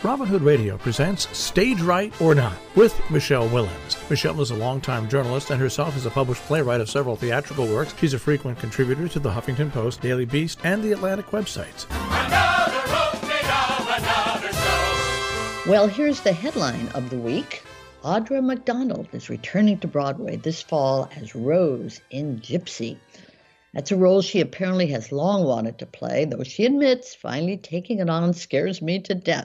Robin Hood Radio presents Stage Right or Not with Michelle Willens. Michelle is a longtime journalist and herself is a published playwright of several theatrical works. She's a frequent contributor to the Huffington Post, Daily Beast, and the Atlantic websites. Well, here's the headline of the week. Audra McDonald is returning to Broadway this fall as Rose in Gypsy. That's a role she apparently has long wanted to play, though she admits finally taking it on scares me to death.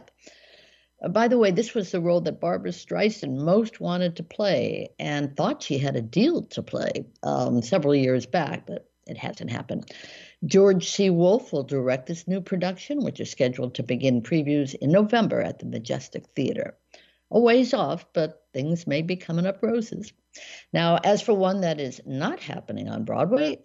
By the way, this was the role that Barbra Streisand most wanted to play and thought she had a deal to play several years back, but it hasn't happened. George C. Wolfe will direct this new production, which is scheduled to begin previews in November at the Majestic Theater. A ways off, but things may be coming up roses. Now, as for one that is not happening on Broadway,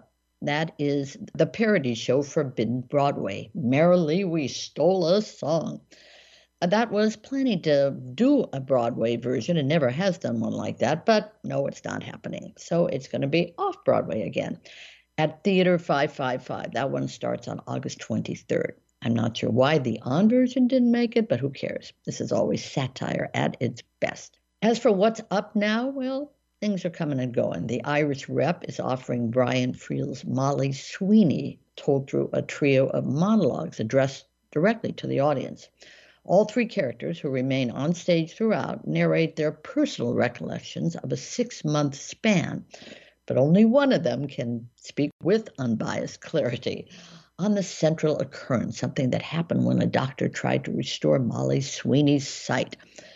that is the parody show Forbidden Broadway. Merrily We Stole a Song. That was planning to do a Broadway version and never has done one like that, but no, it's not happening. So it's going to be off Broadway again at Theater 555. That one starts on August 23rd. I'm not sure why the on version didn't make it, but who cares? This is always satire at its best. As for what's up now, well, things are coming and going. The Irish Rep is offering Brian Friel's Molly Sweeney, told through a trio of monologues addressed directly to the audience. All three characters, who remain on stage throughout, narrate their personal recollections of a 6-month span, but only one of them can speak with unbiased clarity on the central occurrence, something that happened when a doctor tried to restore Molly Sweeney's sight.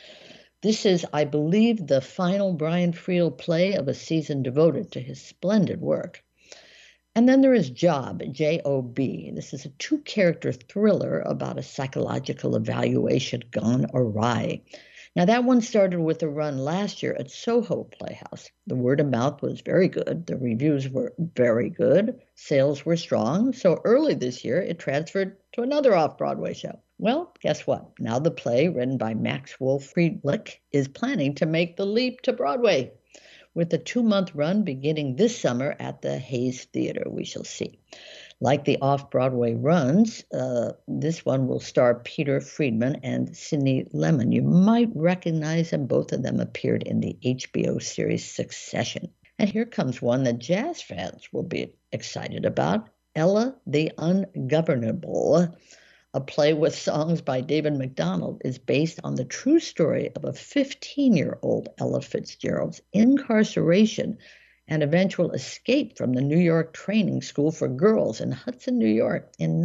This is, I believe, the final Brian Friel play of a season devoted to his splendid work. And then there is Job, J-O-B. This is a 2-character thriller about a psychological evaluation gone awry. Now, that one started with a run last year at Soho Playhouse. The word of mouth was very good. The reviews were very good. Sales were strong. So early this year, it transferred to another off-Broadway show. Well, guess what? Now the play, written by Maxwell Friedlich, is planning to make the leap to Broadway, with a 2-month run beginning this summer at the Hayes Theater. We shall see. Like the off-Broadway runs, this one will star Peter Friedman and Sidney Lemon. You might recognize them. Both of them appeared in the HBO series Succession. And here comes one that jazz fans will be excited about, Ella the Ungovernable. A play with songs by David McDonald is based on the true story of a 15-year-old Ella Fitzgerald's incarceration and eventual escape from the New York Training School for Girls in Hudson, New York in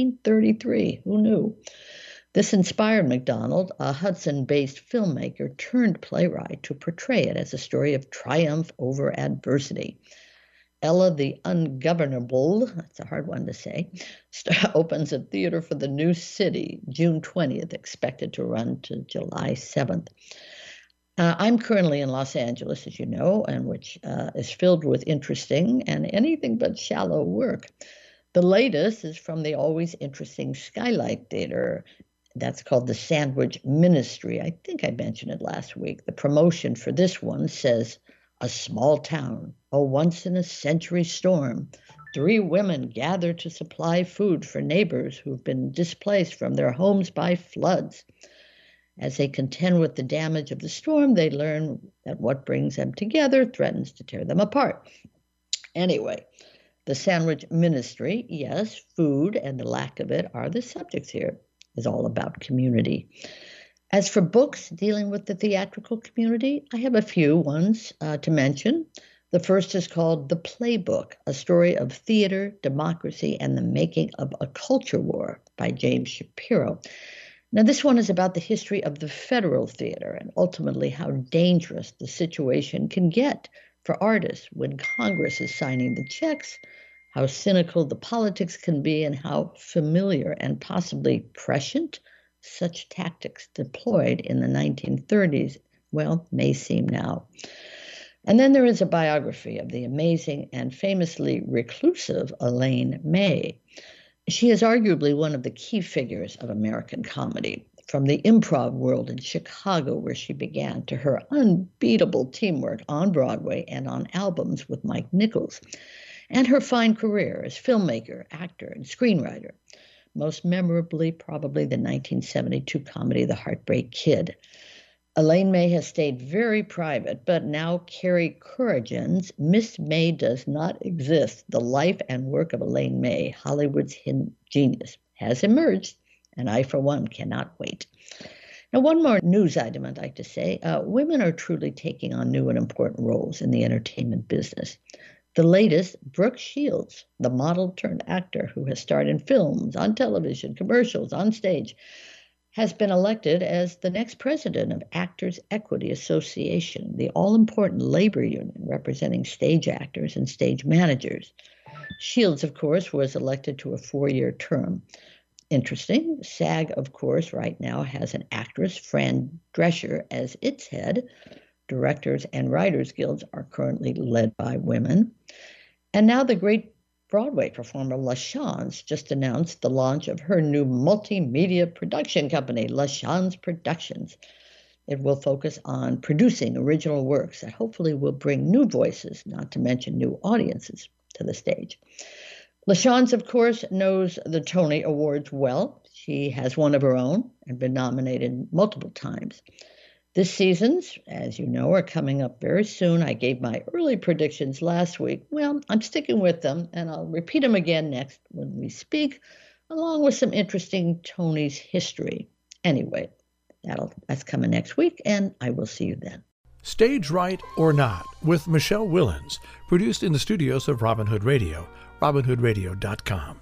1933. Who knew? This inspired McDonald, a Hudson-based filmmaker turned playwright, to portray it as a story of triumph over adversity. Ella the Ungovernable, that's a hard one to say, opens at Theater for the New City, June 20th, expected to run to July 7th. I'm currently in Los Angeles, as you know, and which is filled with interesting and anything but shallow work. The latest is from the always interesting Skylight Theater. That's called The Sandwich Ministry. I think I mentioned it last week. The promotion for this one says, a small town, a once-in-a-century storm. 3 women gather to supply food for neighbors who've been displaced from their homes by floods. As they contend with the damage of the storm, they learn that what brings them together threatens to tear them apart. Anyway, the Sandwich Ministry, yes, food and the lack of it are the subjects here, is all about community. As for books dealing with the theatrical community, I have a few ones to mention. The first is called The Playbook, a story of theater, democracy, and the making of a culture war by James Shapiro. Now, this one is about the history of the Federal Theater and ultimately how dangerous the situation can get for artists when Congress is signing the checks, how cynical the politics can be, and how familiar and possibly prescient such tactics deployed in the 1930s, well, may seem now. And then there is a biography of the amazing and famously reclusive Elaine May. She is arguably one of the key figures of American comedy, from the improv world in Chicago, where she began, to her unbeatable teamwork on Broadway and on albums with Mike Nichols, and her fine career as filmmaker, actor, and screenwriter. most memorably probably the 1972 comedy The Heartbreak Kid. Elaine May has stayed very private, but now Carrie Courigen's Miss May Does Not Exist, the life and work of Elaine May, Hollywood's hidden genius, has emerged, and I, for one, cannot wait. Now, one more news item I'd like to say. Women are truly taking on new and important roles in the entertainment business. The latest, Brooke Shields, the model turned actor who has starred in films, on television, commercials, on stage, has been elected as the next president of Actors Equity Association, the all-important labor union representing stage actors and stage managers. Shields, of course, was elected to a 4-year term. Interesting, SAG, of course, right now has an actress, Fran Drescher, as its head. Directors and Writers Guilds are currently led by women. And now the great Broadway performer LaChanze just announced the launch of her new multimedia production company, LaChanze Productions. It will focus on producing original works that hopefully will bring new voices, not to mention new audiences, to the stage. LaChanze, of course, knows the Tony Awards well. She has one of her own and been nominated multiple times. This season's, as you know, are coming up very soon. I gave my early predictions last week. Well, I'm sticking with them, and I'll repeat them again next when we speak, along with some interesting Tony's history. Anyway, that's coming next week, and I will see you then. Stage Right or Not with Michelle Willens, produced in the studios of Robin Hood Radio, robinhoodradio.com.